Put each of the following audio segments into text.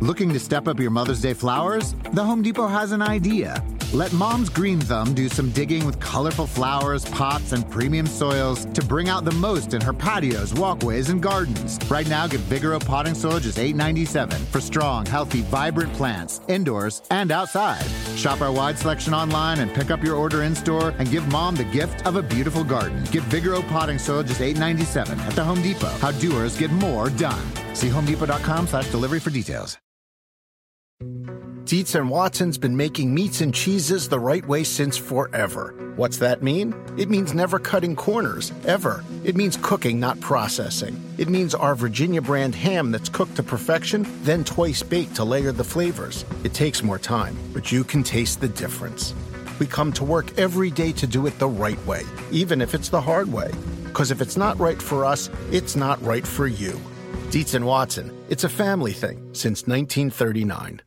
Looking to step up your Mother's Day flowers? The Home Depot has an idea. Let Mom's Green Thumb do some digging with colorful flowers, pots, and premium soils to bring out the most in her patios, walkways, and gardens. Right now, get Vigoro potting soil just $8.97 for strong, healthy, vibrant plants, indoors and outside. Shop our wide selection online and pick up your order in-store and give Mom the gift of a beautiful garden. Get Vigoro potting soil just $8.97 at the Home Depot. How doers get more done. See homedepot.com/delivery for details. Dietz and Watson's been making meats and cheeses the right way since forever. What's that mean? It means never cutting corners, ever. It means cooking, not processing. It means our Virginia brand ham that's cooked to perfection, then twice baked to layer the flavors. It takes more time, but you can taste the difference. We come to work every day to do it the right way, even if it's the hard way. Because if it's not right for us, it's not right for you. Dietz and Watson, it's a family thing since 1939.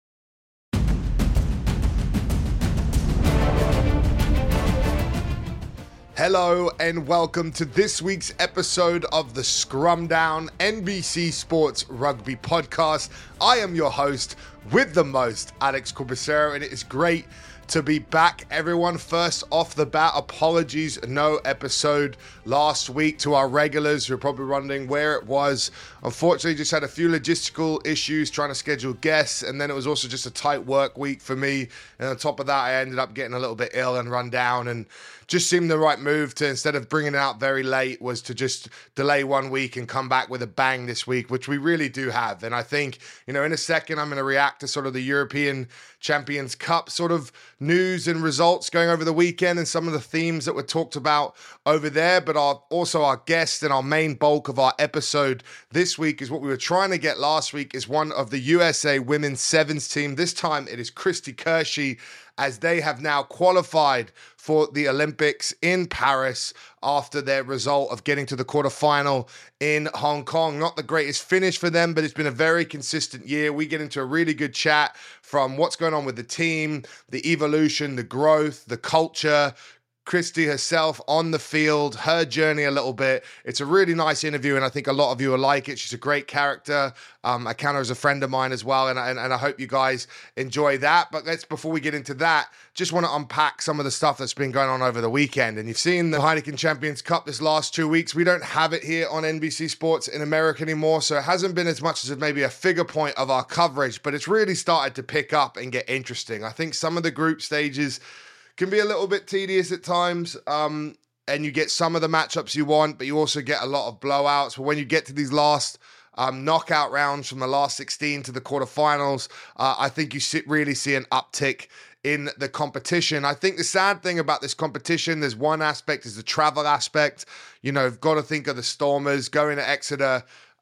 Hello and welcome to this week's episode of the Scrum Down NBC Sports Rugby Podcast. I am your host with the most, Alex Corbicero, and it is great to be back, everyone. First off the bat, apologies, no episode last week to our regulars who are probably wondering where it was. Unfortunately, just had a few logistical issues trying to schedule guests, and then it was also just a tight work week for me. And on top of that, I ended up getting a little bit ill and run down, and just seemed the right move to, instead of bringing it out very late, was to just delay 1 week and come back with a bang this week, which we really do have. And I think, in a second, I'm going to react to sort of the European Champions Cup sort of news and results going over the weekend and some of the themes that were talked about over there. But also our guest and our main bulk of our episode this week is what we were trying to get last week, is one of the USA Women's Sevens team. This time it is Kristie Kersey, as they have now qualified for the Olympics in Paris after their result of getting to the quarterfinal in Hong Kong. Not the greatest finish for them, but it's been a very consistent year. We get into a really good chat from what's going on with the team, the evolution, the growth, the culture, Kristie herself on the field, her journey a little bit. It's a really nice interview, and I think a lot of you will like it. She's a great character. I count her as a friend of mine as well, and I hope you guys enjoy that. But before we get into that, just want to unpack some of the stuff that's been going on over the weekend. And you've seen the Heineken Champions Cup this last 2 weeks. We don't have it here on NBC Sports in America anymore, so it hasn't been as much as maybe a figure point of our coverage, but it's really started to pick up and get interesting. I think some of the group stages can be a little bit tedious at times, and you get some of the matchups you want, but you also get a lot of blowouts. But when you get to these last knockout rounds from the last 16 to the quarterfinals, I think you really see an uptick in the competition. I think the sad thing about this competition, there's one aspect is the travel aspect. You've got to think of the Stormers going to Exeter.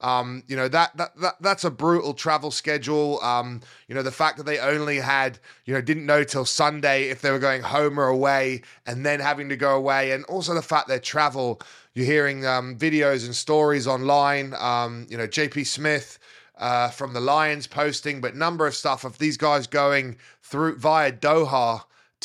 That's a brutal travel schedule. The fact that they only had, didn't know till Sunday if they were going home or away, and then having to go away. And also the fact that travel, you're hearing videos and stories online, JP Smith from the Lions posting, but number of stuff of these guys going through via Doha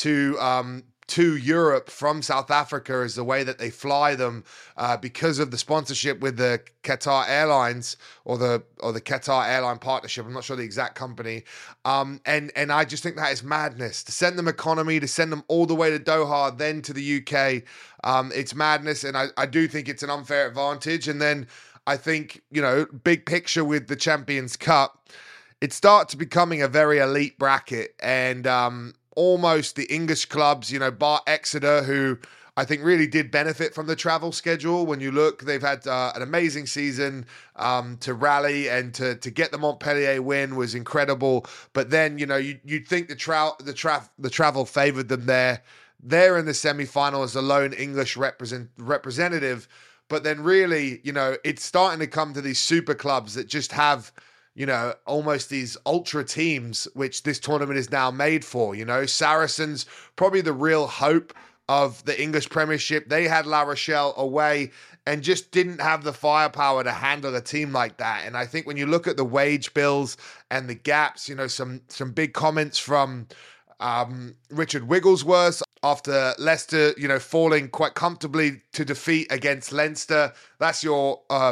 to Europe from South Africa is the way that they fly them because of the sponsorship with the Qatar Airlines or the Qatar Airline Partnership. I'm not sure the exact company. And I just think that is madness. To send them economy, to send them all the way to Doha, then to the UK, it's madness. And I do think it's an unfair advantage. And then I think, big picture with the Champions Cup, it starts becoming a very elite bracket. And almost the English clubs, bar Exeter, who I think really did benefit from the travel schedule. When you look, they've had an amazing season to rally, and to get the Montpellier win was incredible. But then, you'd think the travel favoured them there. They're in the semi-final as the lone English representative. But then really, it's starting to come to these super clubs that just have, almost these ultra teams, which this tournament is now made for. Saracens, probably the real hope of the English Premiership. They had La Rochelle away and just didn't have the firepower to handle a team like that. And I think when you look at the wage bills and the gaps, some big comments from Richard Wigglesworth after Leicester, falling quite comfortably to defeat against Leinster. That's your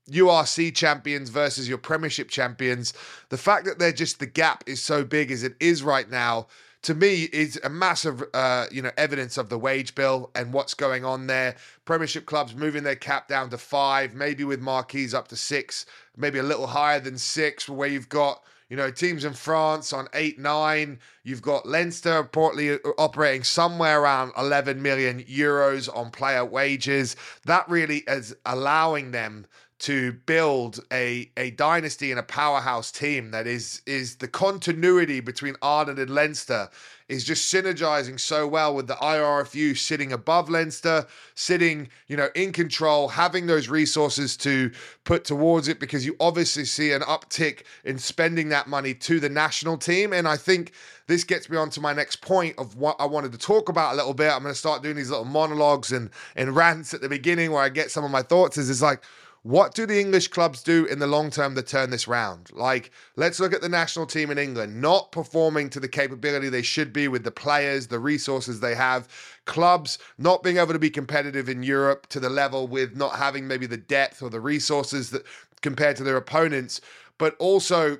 URC champions versus your Premiership champions, the fact that the gap is so big as it is right now, to me, is a massive, evidence of the wage bill and what's going on there. Premiership clubs moving their cap down to 5, maybe with marquees up to 6, maybe a little higher than 6, where you've got, teams in France on 8, 9. You've got Leinster reportedly operating somewhere around 11 million euros on player wages. That really is allowing them to build a dynasty and a powerhouse team that is the continuity between Ireland and Leinster is just synergizing so well with the IRFU sitting above Leinster, sitting, in control, having those resources to put towards it, because you obviously see an uptick in spending that money to the national team. And I think this gets me on to my next point of what I wanted to talk about a little bit. I'm going to start doing these little monologues and rants at the beginning where I get some of my thoughts is like, what do the English clubs do in the long term to turn this round? Like, let's look at the national team in England, not performing to the capability they should be with the players, the resources they have. Clubs not being able to be competitive in Europe to the level with not having maybe the depth or the resources that compared to their opponents, but also,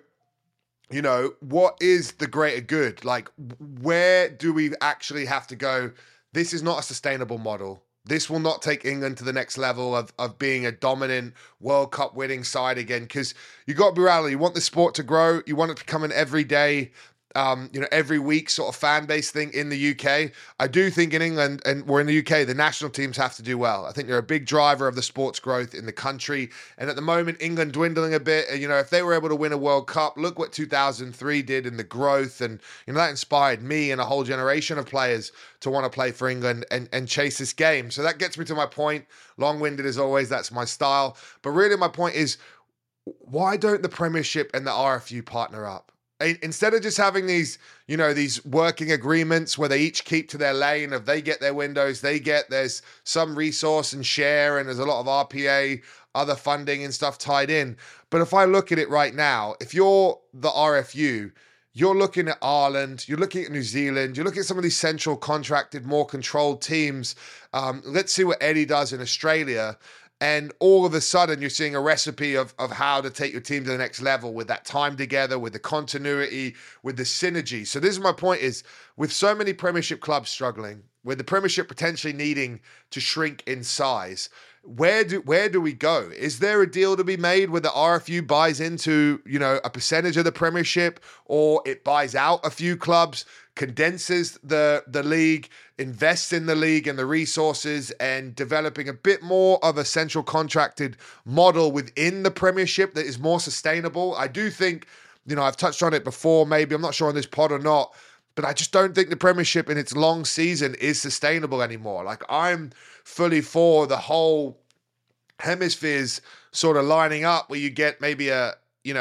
what is the greater good? Like, where do we actually have to go? This is not a sustainable model. This will not take England to the next level of being a dominant World Cup winning side again, because you got to be reality. You want the sport to grow. You want it to become an everyday, every week sort of fan base thing in the UK. I do think in England and we're in the UK, the national teams have to do well. I think they're a big driver of the sports growth in the country. And at the moment, England dwindling a bit. If they were able to win a World Cup, look what 2003 did in the growth. And, that inspired me and a whole generation of players to want to play for England and chase this game. So that gets me to my point. Long-winded as always, that's my style. But really my point is, why don't the Premiership and the RFU partner up? Instead of just having these, these working agreements where they each keep to their lane, if they get their windows, there's some resource and share, and there's a lot of RPA, other funding and stuff tied in. But if I look at it right now, if you're the RFU, you're looking at Ireland, you're looking at New Zealand, you're looking at some of these central contracted, more controlled teams. Let's see what Eddie does in Australia. And all of a sudden, you're seeing a recipe of how to take your team to the next level with that time together, with the continuity, with the synergy. So this is my point is, with so many Premiership clubs struggling, with the Premiership potentially needing to shrink in size, where do we go? Is there a deal to be made where the RFU buys into, a percentage of the Premiership, or it buys out a few clubs, condenses the league, invests in the league and the resources, and developing a bit more of a central contracted model within the Premiership that is more sustainable? I do think, I've touched on it before, maybe, I'm not sure on this pod or not, but I just don't think the Premiership in its long season is sustainable anymore. Like, I'm fully for the whole hemispheres sort of lining up where you get maybe a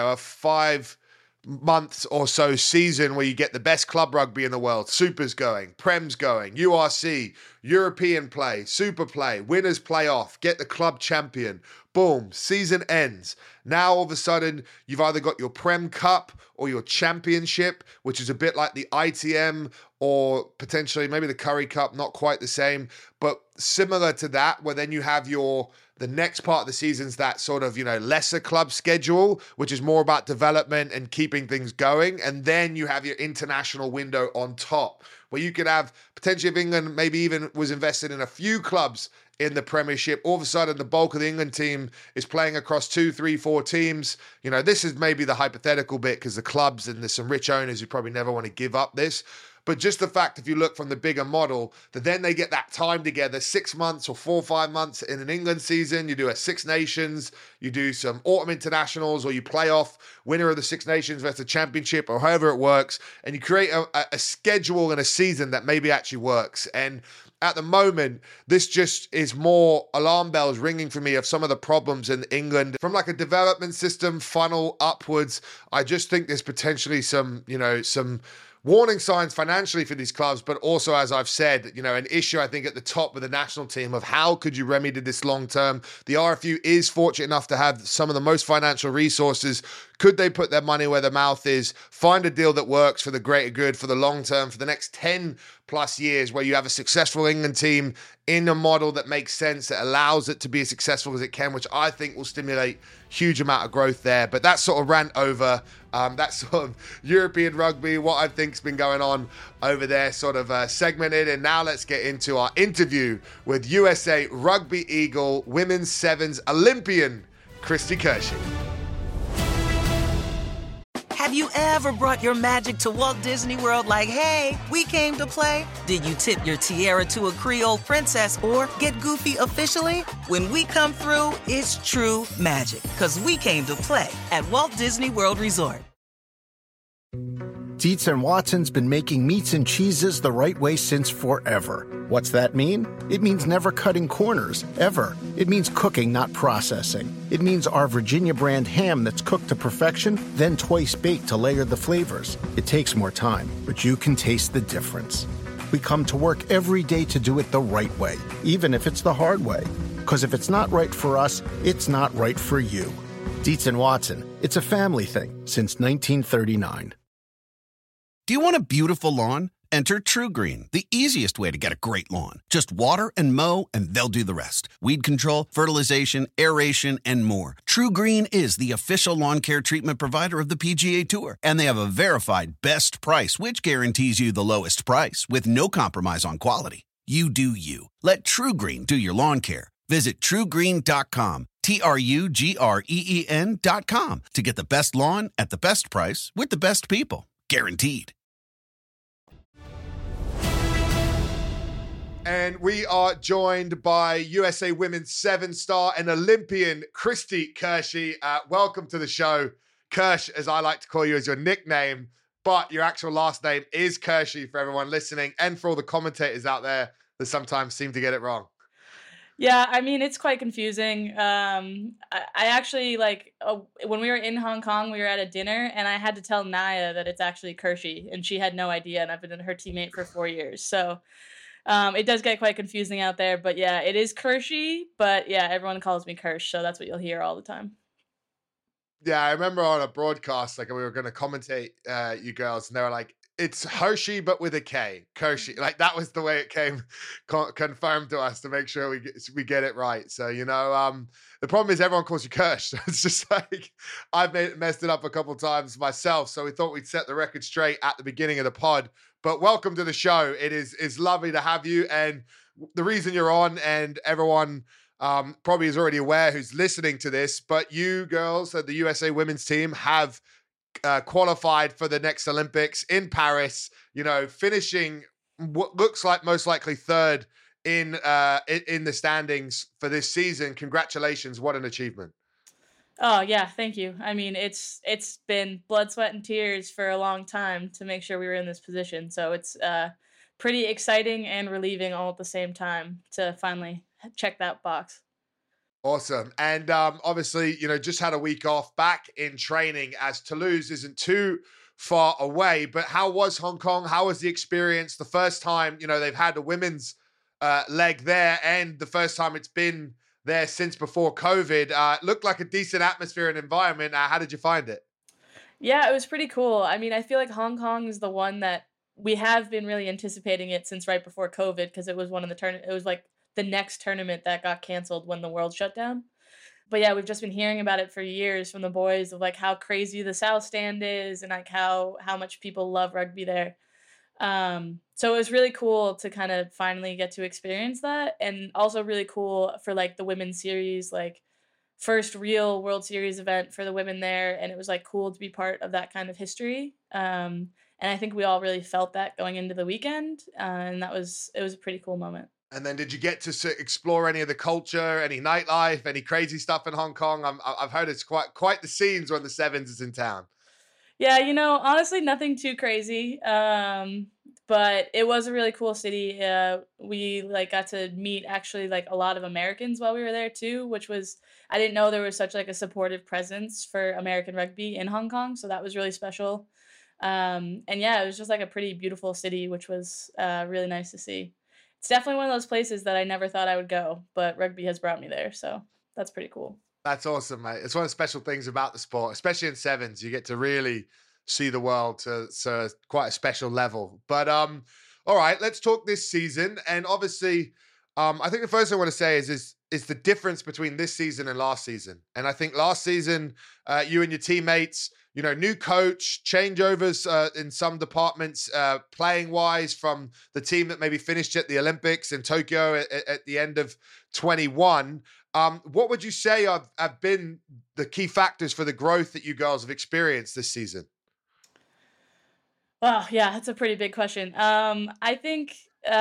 5 months or so season where you get the best club rugby in the world, Super's going, Prem's going, URC, European play, Super play, winners play off, get the club champion, boom, season ends. Now all of a sudden you've either got your Prem Cup or your Championship, which is a bit like the ITM or potentially maybe the Currie Cup, not quite the same, but similar to that, where then you have the next part of the season's that sort of, lesser club schedule, which is more about development and keeping things going. And then you have your international window on top, where you could have potentially, if England maybe even was invested in a few clubs in the Premiership, all of a sudden the bulk of the England team is playing across 2, 3, 4 teams. This is maybe the hypothetical bit because the clubs and there's some rich owners who probably never want to give up this. But just the fact, if you look from the bigger model, that then they get that time together, 6 months or 4 or 5 months in an England season, you do a Six Nations, you do some autumn internationals, or you play off winner of the Six Nations versus the Championship, or however it works, and you create a schedule and a season that maybe actually works. And at the moment, this just is more alarm bells ringing for me of some of the problems in England. From like a development system funnel upwards, I just think there's potentially some warning signs financially for these clubs, but also, as I've said, an issue, I think, at the top with the national team of how could you remedy this long term. The RFU is fortunate enough to have some of the most financial resources. Could they put their money where their mouth is, find a deal that works for the greater good, for the long term, for the next 10 plus years where you have a successful England team in a model that makes sense, that allows it to be as successful as it can, which I think will stimulate huge amount of growth there. But that sort of rant over that sort of European rugby, what I think's been going on over there, sort of segmented. And now let's get into our interview with USA Rugby Eagle Women's Sevens Olympian Kristy Kersey. Have you ever brought your magic to Walt Disney World like, hey, we came to play? Did you tip your tiara to a Creole princess or get goofy officially? When we come through, it's true magic, because we came to play at Walt Disney World Resort. Dietz and Watson's been making meats and cheeses the right way since forever. What's that mean? It means never cutting corners, ever. It means cooking, not processing. It means our Virginia brand ham that's cooked to perfection, then twice baked to layer the flavors. It takes more time, but you can taste the difference. We come to work every day to do it the right way, even if it's the hard way. Because if it's not right for us, it's not right for you. Dietz and Watson, it's a family thing since 1939. Do you want a beautiful lawn? Enter TruGreen, the easiest way to get a great lawn. Just water and mow, and they'll do the rest. Weed control, fertilization, aeration, and more. TruGreen is the official lawn care treatment provider of the PGA Tour, and they have a verified best price, which guarantees you the lowest price with no compromise on quality. You do you. Let TruGreen do your lawn care. Visit TruGreen.com, TruGreen.com, to get the best lawn at the best price with the best people. Guaranteed. And we are joined by USA Women's 7-star and Olympian Kristy Kersey. Welcome to the show. Kersh, as I like to call you, is your nickname, but your actual last name is Kersey for everyone listening and for all the commentators out there that sometimes seem to get it wrong. Yeah, I mean, it's quite confusing. I actually, when we were in Hong Kong, we were at a dinner, and I had to tell Naya that it's actually Kersey, and she had no idea, and I've been her teammate for 4 years. So it does get quite confusing out there, but yeah, it is Kersey, but yeah, everyone calls me Kersh, so that's what you'll hear all the time. Yeah, I remember on a broadcast, we were going to commentate you girls, and they were like, it's Hershey, but with a K. Kersey. That was the way it came confirmed to us to make sure we get it right. So, the problem is everyone calls you Kersh. It's just I've messed it up a couple times myself. So we thought we'd set the record straight at the beginning of the pod. But welcome to the show. It's lovely to have you. And the reason you're on, and everyone probably is already aware who's listening to this, but you girls at the USA women's team have qualified for the next Olympics in Paris, finishing what looks like most likely third in the standings for this season. Congratulations. What an achievement. Oh yeah, thank you. I mean, it's been blood, sweat, and tears for a long time to make sure we were in this position. So it's pretty exciting and relieving all at the same time to finally check that box. Awesome. And obviously, just had a week off, back in training, as Toulouse isn't too far away. But how was Hong Kong? How was the experience? The first time, they've had a women's leg there, and the first time it's been there since before COVID. Looked like a decent atmosphere and environment. How did you find it? Yeah, it was pretty cool. I mean, I feel like Hong Kong is the one that we have been really anticipating it since right before COVID, because it was one of the it was the next tournament that got canceled when the world shut down. But yeah, we've just been hearing about it for years from the boys of how crazy the South Stand is, and how much people love rugby there. So it was really cool to kind of finally get to experience that, and also really cool for the women's series, first real World Series event for the women there, and it was cool to be part of that kind of history. And I think we all really felt that going into the weekend, and it was a pretty cool moment. And then did you get to explore any of the culture, any nightlife, any crazy stuff in Hong Kong? I've heard it's quite the scenes when the Sevens is in town. Yeah, honestly, nothing too crazy. But it was a really cool city. We got to meet actually a lot of Americans while we were there too, which was, I didn't know there was such a supportive presence for American rugby in Hong Kong. So that was really special. And yeah, it was just a pretty beautiful city, which was really nice to see. It's definitely one of those places that I never thought I would go, but rugby has brought me there. So that's pretty cool. That's awesome, mate. It's one of the special things about the sport, especially in sevens. You get to really see the world to quite a special level. But All right, let's talk this season. And obviously, I think the first thing I want to say is the difference between this season and last season. And I think last season, you and your teammates, new coach, changeovers in some departments, playing wise from the team that maybe finished at the Olympics in Tokyo at the end of 21. What would you say have been the key factors for the growth that you girls have experienced this season? Well, yeah, that's a pretty big question. I think,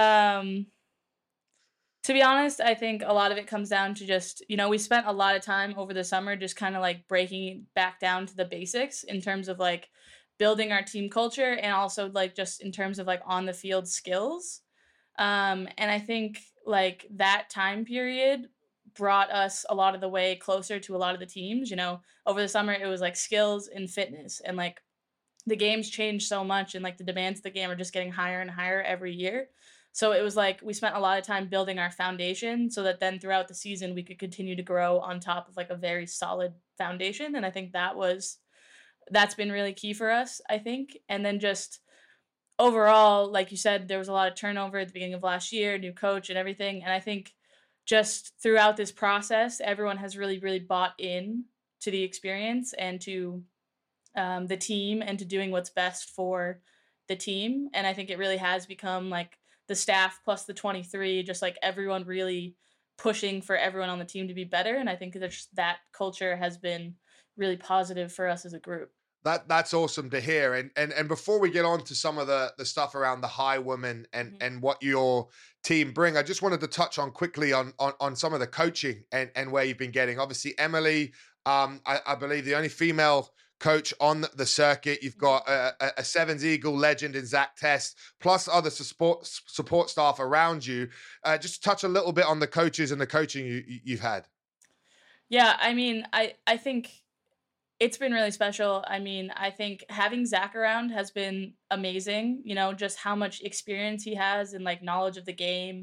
to be honest, I think a lot of it comes down to just, we spent a lot of time over the summer just kind of like breaking it back down to the basics in terms of like building our team culture and also like just in terms of like on the field skills. And I think like that time period brought us a lot of the way closer to a lot of the teams. Over the summer it was like skills and fitness, and like the game's changed so much and like the demands of the game are just getting higher and higher every year. So it was like we spent a lot of time building our foundation so that then throughout the season we could continue to grow on top of like a very solid foundation. And I think that's been really key for us, I think. And then just overall, like you said, there was a lot of turnover at the beginning of last year, new coach and everything. And I think just throughout this process, everyone has really, really bought in to the experience and to the team and to doing what's best for the team. And I think it really has become like the staff plus the 23, just like everyone really pushing for everyone on the team to be better. And I think that culture has been really positive for us as a group. That's awesome to hear. And before we get on to some of the stuff around the high women and what your team bring, I just wanted to touch on quickly on some of the coaching and where you've been getting. Obviously, Emily, I believe the only female coach on the circuit. You've got a Sevens Eagle legend in Zach Test, plus other support staff around you. Just touch a little bit on the coaches and the coaching you've had. Yeah, I mean, I think it's been really special. I mean, I think having Zach around has been amazing, just how much experience he has and like knowledge of the game.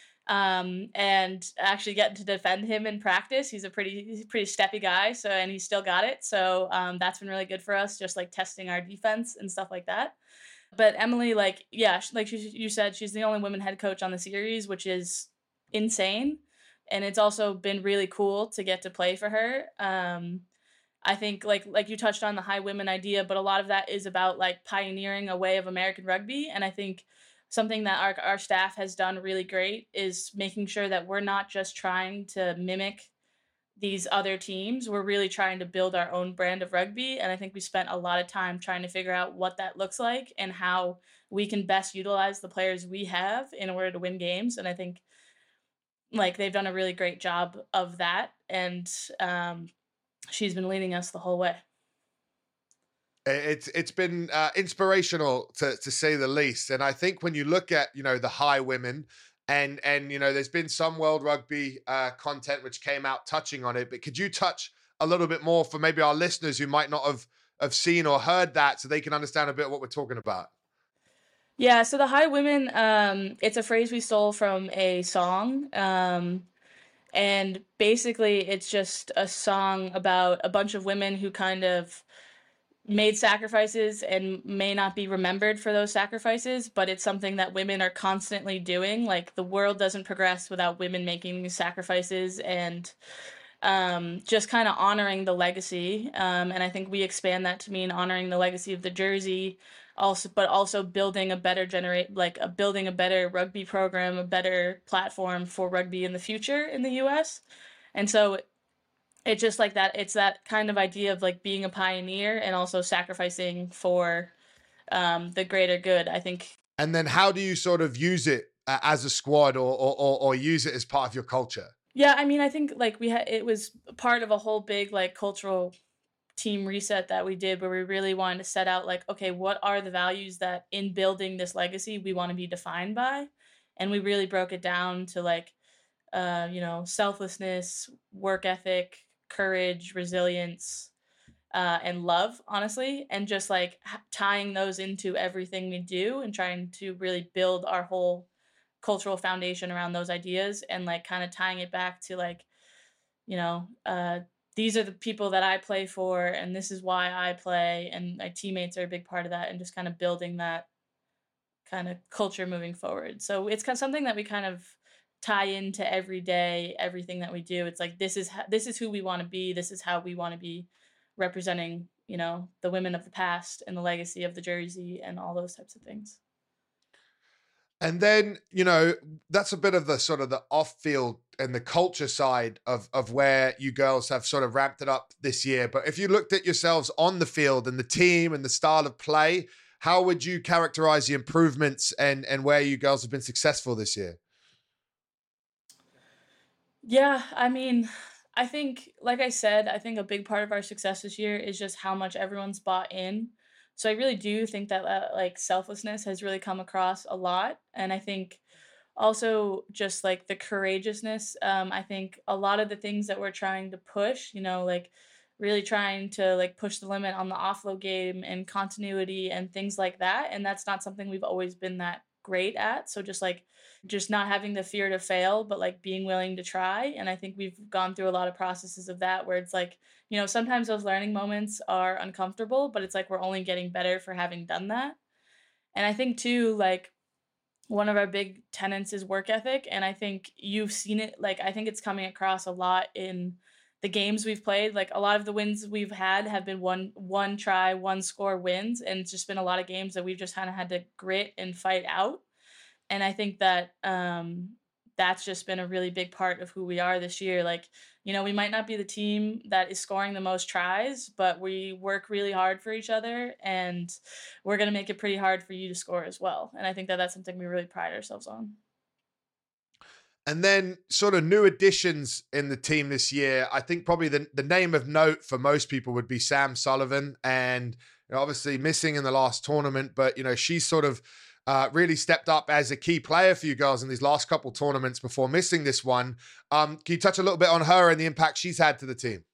And actually getting to defend him in practice. He's a pretty steppy guy. So, and he's still got it. So, that's been really good for us, just like testing our defense and stuff like that. But Emily, like, yeah, like you said, she's the only women head coach on the series, which is insane. And it's also been really cool to get to play for her. I think like you touched on the high women idea, but a lot of that is about like pioneering a way of American rugby. And I think something that our staff has done really great is making sure that we're not just trying to mimic these other teams. We're really trying to build our own brand of rugby. And I think we spent a lot of time trying to figure out what that looks like and how we can best utilize the players we have in order to win games. And I think like they've done a really great job of that. And she's been leading us the whole way. It's been inspirational to say the least. And I think when you look at, the high women and there's been some World Rugby content which came out touching on it, but could you touch a little bit more for maybe our listeners who might not have seen or heard that so they can understand a bit what we're talking about? Yeah, so the high women, it's a phrase we stole from a song. And basically it's just a song about a bunch of women who kind of made sacrifices and may not be remembered for those sacrifices, but it's something that women are constantly doing. Like the world doesn't progress without women making these sacrifices and just kind of honoring the legacy. And I think we expand that to mean honoring the legacy of the jersey, but also building a better building a better rugby program, a better platform for rugby in the future in the US. And so it's just like that. It's that kind of idea of like being a pioneer and also sacrificing for the greater good, I think. And then how do you sort of use it as a squad or use it as part of your culture? Yeah, I mean, I think like it was part of a whole big like cultural team reset that we did where we really wanted to set out like, okay, what are the values that in building this legacy we want to be defined by? And we really broke it down to like, selflessness, work ethic, courage, resilience, and love, honestly, and just like tying those into everything we do and trying to really build our whole cultural foundation around those ideas and like kind of tying it back to like, these are the people that I play for and this is why I play and my teammates are a big part of that and just kind of building that kind of culture moving forward. So it's kind of something that we kind of tie into every day, everything that we do. It's like this is who we want to be. This is how we want to be representing, the women of the past and the legacy of the jersey and all those types of things. And then, that's a bit of the sort of the off-field and the culture side of where you girls have sort of ramped it up this year. But if you looked at yourselves on the field and the team and the style of play, how would you characterize the improvements and where you girls have been successful this year? Yeah, I mean, I think, like I said, I think a big part of our success this year is just how much everyone's bought in. So I really do think that like selflessness has really come across a lot, and I think also just like the courageousness. I think a lot of the things that we're trying to push, like really trying to like push the limit on the offload game and continuity and things like that, and that's not something we've always been that great at. So just not having the fear to fail, but like being willing to try. And I think we've gone through a lot of processes of that where it's like, sometimes those learning moments are uncomfortable, but it's like we're only getting better for having done that. And I think too, like one of our big tenets is work ethic. And I think you've seen it, like I think it's coming across a lot in the games we've played. Like a lot of the wins we've had have been one try, one score wins. And it's just been a lot of games that we've just kind of had to grit and fight out. And I think that that's just been a really big part of who we are this year. Like, we might not be the team that is scoring the most tries, but we work really hard for each other, and we're going to make it pretty hard for you to score as well. And I think that that's something we really pride ourselves on. And then sort of new additions in the team this year. I think probably the name of note for most people would be Sam Sullivan, and obviously missing in the last tournament, but she's sort of really stepped up as a key player for you girls in these last couple tournaments before missing this one. Can you touch a little bit on her and the impact she's had to the team?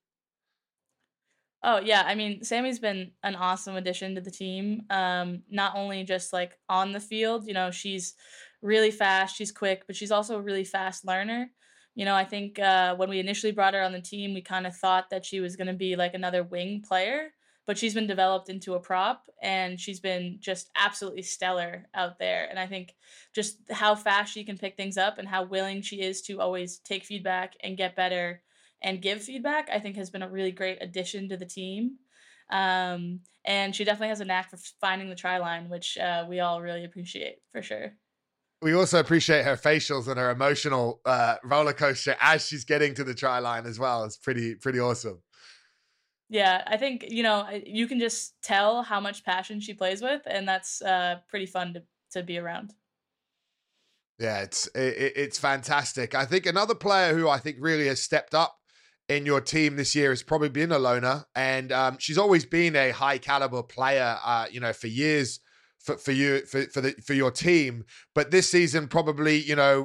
Oh, yeah. I mean, Sammy's been an awesome addition to the team. Not only just like on the field, she's really fast, she's quick, but she's also a really fast learner. I think when we initially brought her on the team, we kind of thought that she was going to be like another wing player, but she's been developed into a prop, and she's been just absolutely stellar out there. And I think just how fast she can pick things up and how willing she is to always take feedback and get better and give feedback, I think has been a really great addition to the team. And she definitely has a knack for finding the try line, which we all really appreciate for sure. We also appreciate her facials and her emotional roller coaster as she's getting to the try line as well. It's pretty awesome. Yeah, I think, you can just tell how much passion she plays with, and that's pretty fun to be around. Yeah, it's fantastic. I think another player who I think really has stepped up in your team this year has probably been Alona, and she's always been a high caliber player, for years for your team. But this season, probably,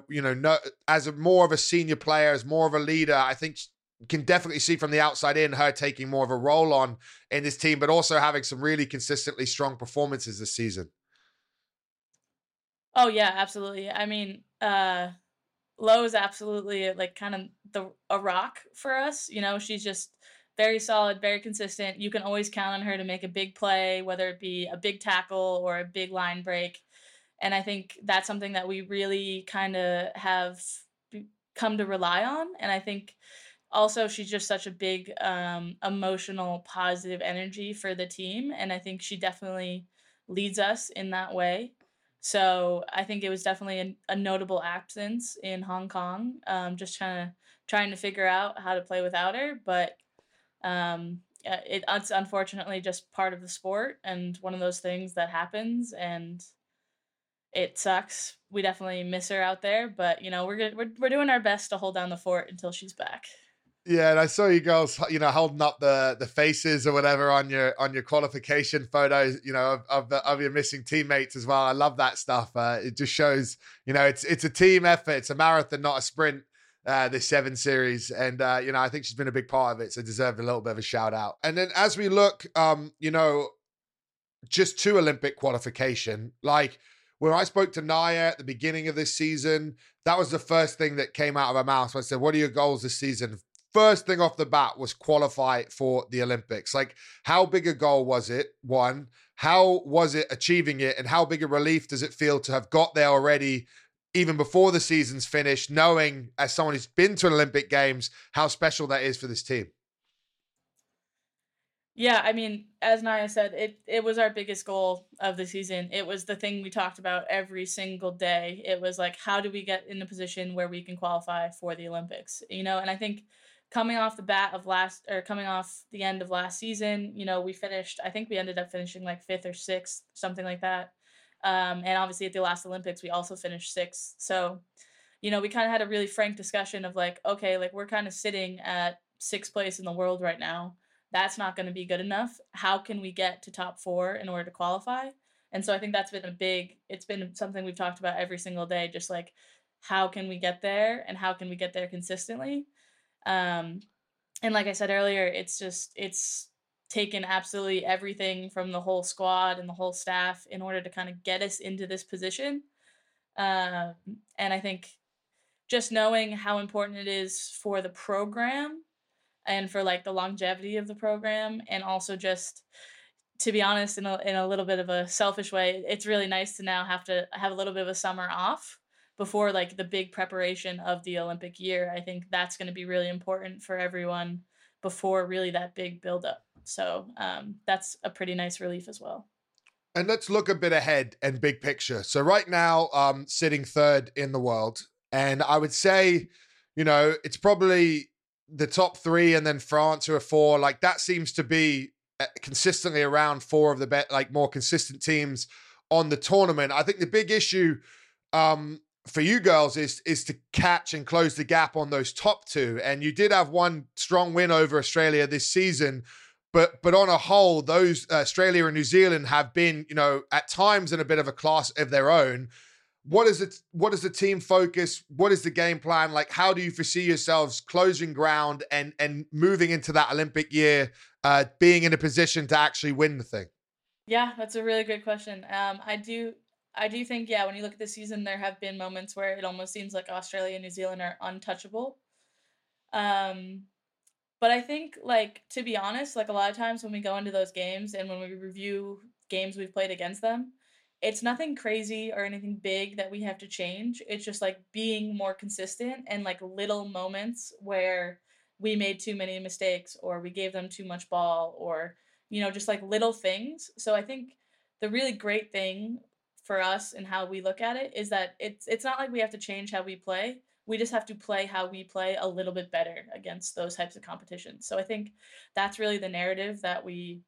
as more of a senior player, as more of a leader, I think can definitely see from the outside in her taking more of a role on in this team, but also having some really consistently strong performances this season. Oh yeah, absolutely. I mean, Lo is absolutely like kind of a rock for us. She's just very solid, very consistent. You can always count on her to make a big play, whether it be a big tackle or a big line break. And I think that's something that we really kind of have come to rely on. And I think also she's just such a big emotional, positive energy for the team. And I think she definitely leads us in that way. So I think it was definitely a notable absence in Hong Kong, just trying to figure out how to play without her. But it's unfortunately just part of the sport and one of those things that happens, and it sucks. We definitely miss her out there, but we're good. We're doing our best to hold down the fort until she's back. Yeah, and I saw you girls, holding up the faces or whatever on your qualification photos, of your missing teammates as well. I love that stuff. It just shows, it's a team effort. It's a marathon, not a sprint. This 7 series, and I think she's been a big part of it, so deserved a little bit of a shout out. And then as we look, just to Olympic qualification, like when I spoke to Naya at the beginning of this season, that was the first thing that came out of her mouth. So I said, "What are your goals this season?" First thing off the bat was qualify for the Olympics. Like, how big a goal was it? One, How was it achieving it, and how big a relief does it feel to have got there already, even before the season's finished, knowing as someone who's been to an Olympic Games, how special that is for this team? Yeah, I mean, as Naya said, it was our biggest goal of the season. It was the thing we talked about every single day. It was like, how do we get in a position where we can qualify for the Olympics? And I think coming off coming off the end of last season, we finished, I think we ended up finishing like fifth or sixth, something like that. And obviously at the last Olympics, we also finished sixth. So, we kind of had a really frank discussion of like, okay, like we're kind of sitting at sixth place in the world right now. That's not going to be good enough. How can we get to top four in order to qualify? And so I think that's been it's been something we've talked about every single day, just like how can we get there and how can we get there consistently? And like I said earlier, it's taken absolutely everything from the whole squad and the whole staff in order to kind of get us into this position. And I think just knowing how important it is for the program and for like the longevity of the program, and also just to be honest, in a little bit of a selfish way, it's really nice to now have to have a little bit of a summer off before like the big preparation of the Olympic year. I think that's going to be really important for everyone before really that big buildup. So that's a pretty nice relief as well. And let's look a bit ahead and big picture. So right now, sitting third in the world, and I would say, it's probably the top three and then France who are four. Like that seems to be consistently around four of the more consistent teams on the tournament. I think the big issue for you girls is to catch and close the gap on those top two. And you did have one strong win over Australia this season, but on a whole, those Australia and New Zealand have been, at times in a bit of a class of their own. What is the team focus? What is the game plan? Like, how do you foresee yourselves closing ground and moving into that Olympic year, being in a position to actually win the thing? Yeah, that's a really great question. I do think, when you look at the season, there have been moments where it almost seems like Australia and New Zealand are untouchable. But I think, like, to be honest, like a lot of times when we go into those games and when we review games we've played against them, it's nothing crazy or anything big that we have to change. It's just like being more consistent and like little moments where we made too many mistakes or we gave them too much ball or, just like little things. So I think the really great thing for us and how we look at it is that it's not like we have to change how we play. We just have to play how we play a little bit better against those types of competitions. So I think that's really the narrative that we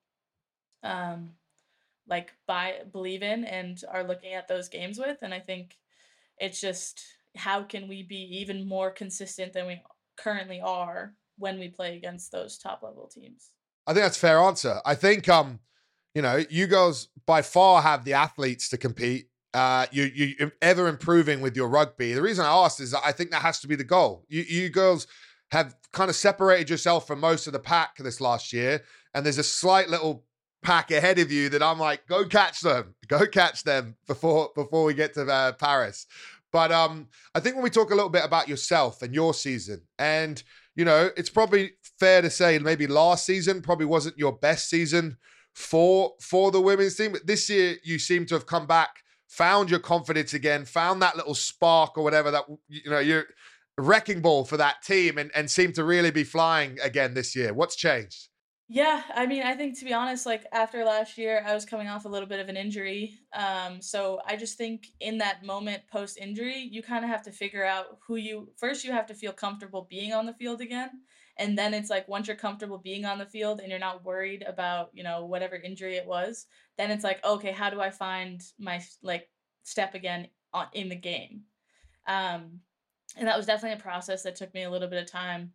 believe in and are looking at those games with. And I think it's just how can we be even more consistent than we currently are when we play against those top level teams. I think that's a fair answer. I think you girls by far have the athletes to compete. You ever improving with your rugby. The reason I asked is that I think that has to be the goal. You girls have kind of separated yourself from most of the pack this last year, and there's a slight little pack ahead of you that I'm like, go catch them before we get to Paris. But I think when we talk a little bit about yourself and your season, and it's probably fair to say maybe last season probably wasn't your best season for the women's team, but this year you seem to have come back, found your confidence again, found that little spark or whatever that you're wrecking ball for that team, and seem to really be flying again this year. What's changed? Yeah, I mean, I think to be honest, like after last year, I was coming off a little bit of an injury. So I just think in that moment post injury, you kind of have to figure out first you have to feel comfortable being on the field again. And then it's like once you're comfortable being on the field and you're not worried about, whatever injury it was, then it's like, okay, how do I find my like step again in the game? And that was definitely a process that took me a little bit of time.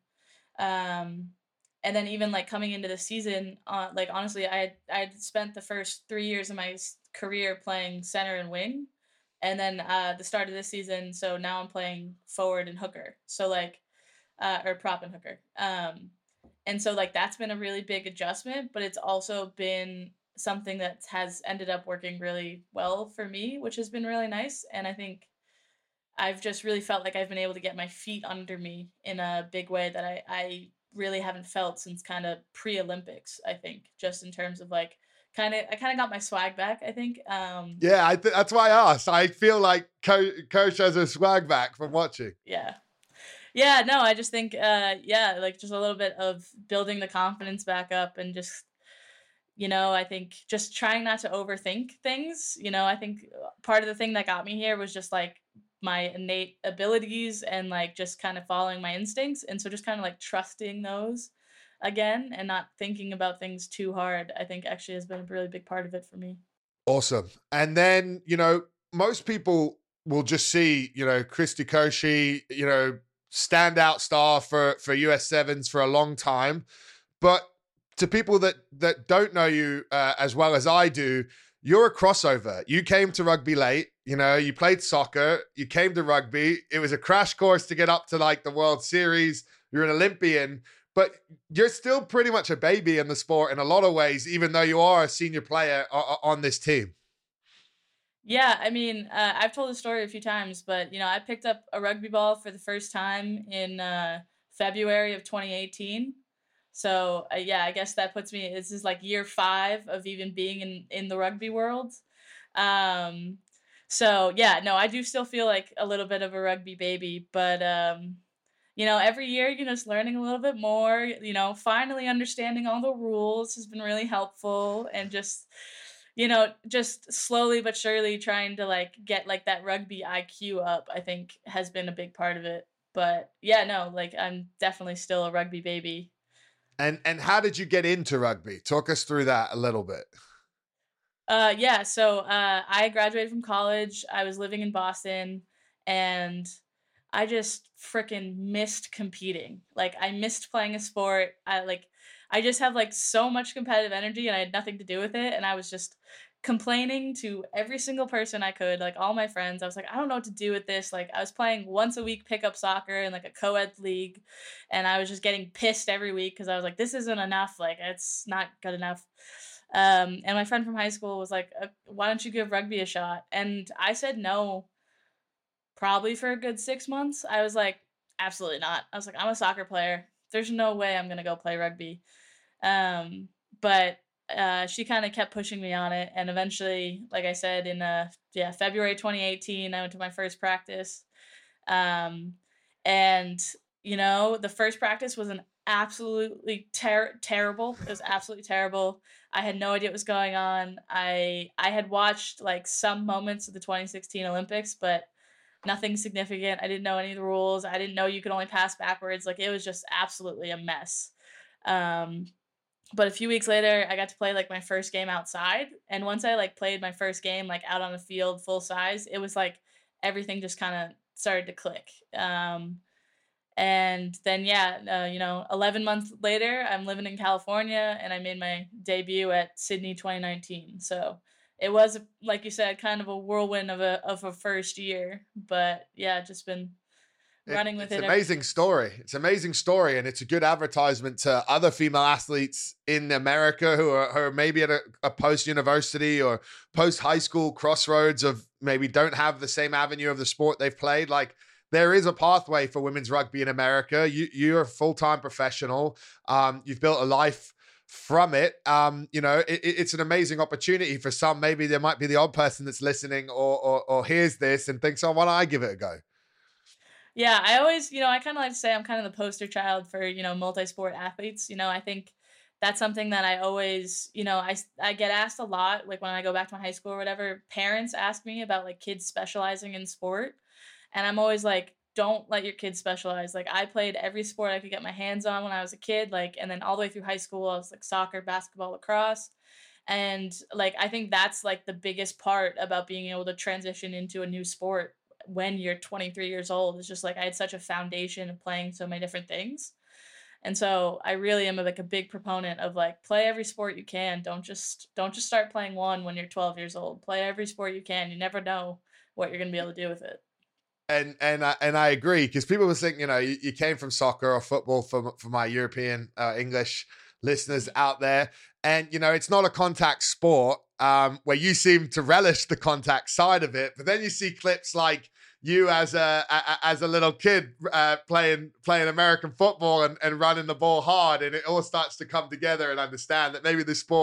And then even like coming into the season, like honestly, I had spent the first 3 years of my career playing center and wing, and then the start of this season, so now I'm playing forward and hooker. So like, or prop and hooker. And so like that's been a really big adjustment, but it's also been something that has ended up working really well for me, which has been really nice. And I think I've just really felt like I've been able to get my feet under me in a big way that I really haven't felt since kind of pre-Olympics, I think, just in terms of like I kind of got my swag back, I think. Yeah, that's why I asked. I feel like Coach has a swag back from watching. Yeah. Yeah, no, I just think, yeah, like just a little bit of building the confidence back up and just, I think just trying not to overthink things. I think part of the thing that got me here was just like my innate abilities and like just kind of following my instincts. And so just kind of like trusting those again and not thinking about things too hard, I think actually has been a really big part of it for me. Awesome. And then, most people will just see, Kristi Koshi, standout star for US Sevens for a long time. But to people that don't know you as well as I do, you're a crossover. You came to rugby late, you played soccer, you came to rugby. It was a crash course to get up to like the World Series. You're an Olympian, but you're still pretty much a baby in the sport in a lot of ways, even though you are a senior player on this team. Yeah, I mean, I've told the story a few times, but I picked up a rugby ball for the first time in February of 2018. So yeah, I guess that puts me. This is like year 5 of even being in the rugby world. So yeah, no, I do still feel like a little bit of a rugby baby, but every year, just learning a little bit more. Finally understanding all the rules has been really helpful, and just slowly but surely trying to like get like that rugby IQ up, I think has been a big part of it. But yeah, no, like I'm definitely still a rugby baby. And how did you get into rugby? Talk us through that a little bit. Yeah, so I graduated from college. I was living in Boston, and I just freaking missed competing. Like I missed playing a sport. I just have like so much competitive energy and I had nothing to do with it. And I was just complaining to every single person I could, like all my friends. I was like, I don't know what to do with this. Like I was playing once a week pickup soccer in like a co-ed league, and I was just getting pissed every week because I was like, this isn't enough. Like it's not good enough. And my friend from high school was like, why don't you give rugby a shot? And I said no, probably for a good 6 months. I was like, absolutely not. I was like, I'm a soccer player. There's no way I'm going to go play rugby. But she kind of kept pushing me on it. And eventually, like I said, in February 2018, I went to my first practice. And, the first practice was an absolutely terrible. It was absolutely terrible. I had no idea what was going on. I had watched like some moments of the 2016 Olympics, but nothing significant. I didn't know any of the rules. I didn't know you could only pass backwards. Like it was just absolutely a mess. But a few weeks later, I got to play like my first game outside. And once I like played my first game like out on the field full size, it was like everything just kind of started to click. And then 11 months later, I'm living in California, and I made my debut at Sydney 2019. So it was, like you said, kind of a whirlwind of a first year, but yeah, just been running with it. It's an amazing story. It's an amazing story, and it's a good advertisement to other female athletes in America who are maybe at a post-university or post-high school crossroads of maybe don't have the same avenue of the sport they've played. Like there is a pathway for women's rugby in America. You're a full-time professional. You've built a life from it. It's an amazing opportunity for some. Maybe there might be the odd person that's listening or hears this and thinks, oh, why don't I give it a go? Yeah, I always, I kind of like to say I'm kind of the poster child for, multi-sport athletes. I think that's something that I always, I get asked a lot, like when I go back to my high school or whatever, parents ask me about like kids specializing in sport. And I'm always like, don't let your kids specialize. Like I played every sport I could get my hands on when I was a kid, like, and then all the way through high school, I was like soccer, basketball, lacrosse. And like, I think that's like the biggest part about being able to transition into a new sport when you're 23 years old. It's just like, I had such a foundation of playing so many different things. And so I really am like a big proponent of like, play every sport you can. Don't just start playing one when you're 12 years old. Play every sport you can. You never know what you're going to be able to do with it. And I agree, because people were saying, you came from soccer or football for my European English listeners out there. And, it's not a contact sport where you seem to relish the contact side of it. But then you see clips like you as a little kid playing American football and running the ball hard. And it all starts to come together and understand that maybe the sport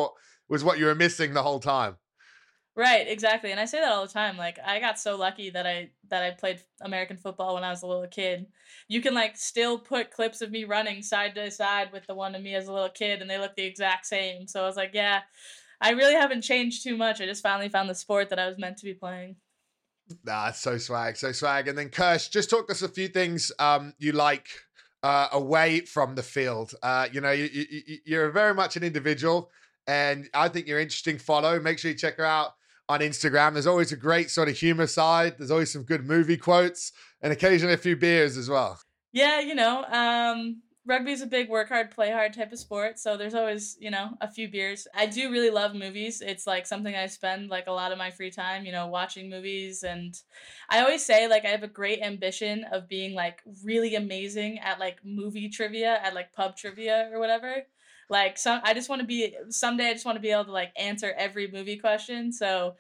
was what you were missing the whole time. Right, exactly. And I say that all the time. Like, I got so lucky that I played American football when I was a little kid. You can like still put clips of me running side to side with the one of me as a little kid, and they look the exact same. So I was like, yeah, I really haven't changed too much. I just finally found the sport that I was meant to be playing. Nah, so swag, so swag. And then Kirsch, just talk us a few things you like away from the field. You're very much an individual, and I think you're an interesting follow. Make sure you check her out on Instagram. There's always a great sort of humor side. There's always some good movie quotes and occasionally a few beers as well. Yeah, rugby's a big work hard, play hard type of sport. So there's always, a few beers. I do really love movies. It's like something I spend like a lot of my free time, watching movies. And I always say like I have a great ambition of being like really amazing at like movie trivia, at like pub trivia or whatever. Like someday I just want to be able to like answer every movie question. So,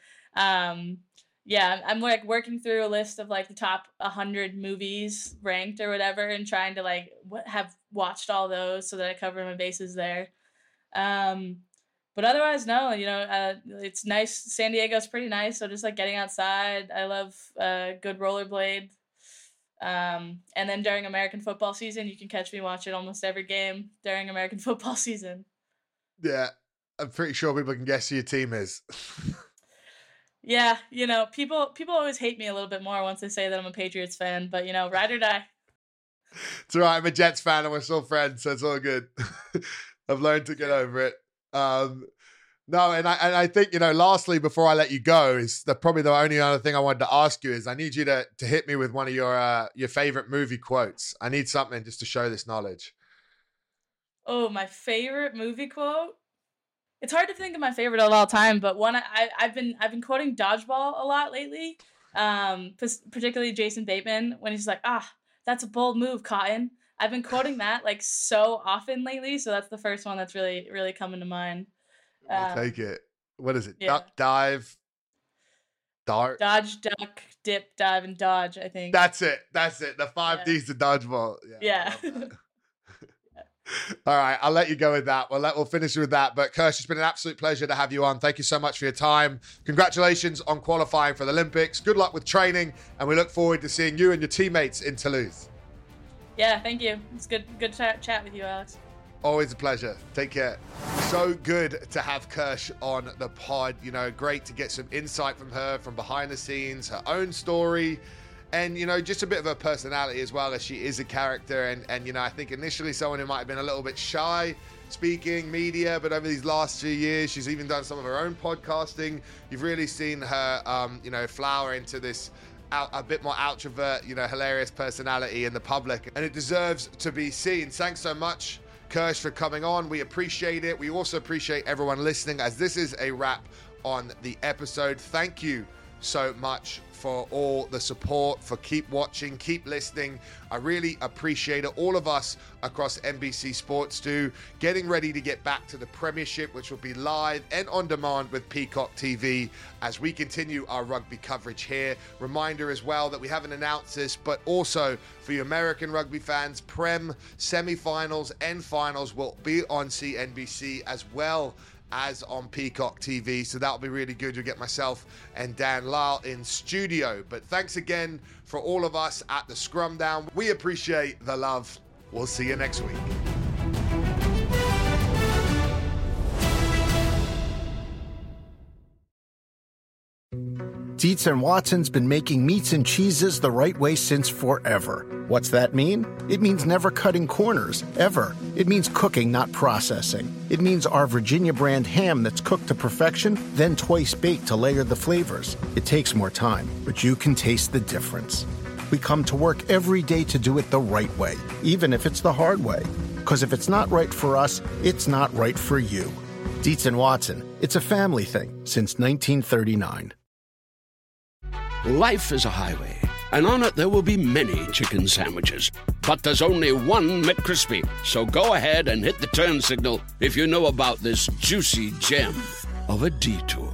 yeah, I'm like working through a list of like the top 100 movies ranked or whatever, and trying to like have watched all those so that I cover my bases there. But otherwise, no, it's nice. San Diego's pretty nice. So just like getting outside, I love good rollerblade. And then during American football season, you can catch me watching almost every game during American football season. Yeah, I'm pretty sure people can guess who your team is. Yeah, people always hate me a little bit more once they say that I'm a Patriots fan, but ride or die. It's all right. I'm a Jets fan and we're still friends, so it's all good. I've learned to get over it. No, and I think, lastly, before I let you go, is probably the only other thing I wanted to ask you is I need you to hit me with one of your favorite movie quotes. I need something just to show this knowledge. Oh, my favorite movie quote? It's hard to think of my favorite of all time, but one I've been quoting Dodgeball a lot lately, particularly Jason Bateman when he's like, that's a bold move, Cotton. I've been quoting that like so often lately, so that's the first one that's really, really coming to mind. I'll take it. What is it? Yeah. Duck, dive, dart? Dodge, duck, dip, dive, and dodge, I think. That's it. The 5 Ds to dodgeball. Yeah. All right, I'll let you go with that. We'll finish with that. But Kirsch, it's been an absolute pleasure to have you on. Thank you so much for your time. Congratulations on qualifying for the Olympics. Good luck with training, and we look forward to seeing you and your teammates in Toulouse. Yeah, thank you. It's good chat with you, Alex. Always a pleasure. Take care. So good to have Kirsch on the pod. Great to get some insight from her, from behind the scenes, her own story, and, just a bit of her personality as well, as she is a character. And I think initially someone who might have been a little bit shy speaking, media, but over these last few years, she's even done some of her own podcasting. You've really seen her, flower into this a bit more outrovert, hilarious personality in the public. And it deserves to be seen. Thanks so much, Kirsch, for coming on. We appreciate it. We also appreciate everyone listening, as this is a wrap on the episode. Thank you so much for all the support, for keep watching, keep listening. I really appreciate it. All of us across NBC Sports do. Getting ready to get back to the Premiership, which will be live and on demand with Peacock TV as we continue our rugby coverage here. Reminder as well that we haven't announced this, but also for you American rugby fans, Prem semi-finals and finals will be on CNBC as well as on Peacock TV. So that'll be really good. You'll get myself and Dan Lyle in studio. But thanks again for all of us at the Scrum Down. We appreciate the love. We'll see you next week. Dietz & Watson's been making meats and cheeses the right way since forever. What's that mean? It means never cutting corners, ever. It means cooking, not processing. It means our Virginia brand ham that's cooked to perfection, then twice baked to layer the flavors. It takes more time, but you can taste the difference. We come to work every day to do it the right way, even if it's the hard way. Because if it's not right for us, it's not right for you. Dietz & Watson, it's a family thing since 1939. Life is a highway, and on it there will be many chicken sandwiches. But there's only one McCrispy. So go ahead and hit the turn signal if you know about this juicy gem of a detour.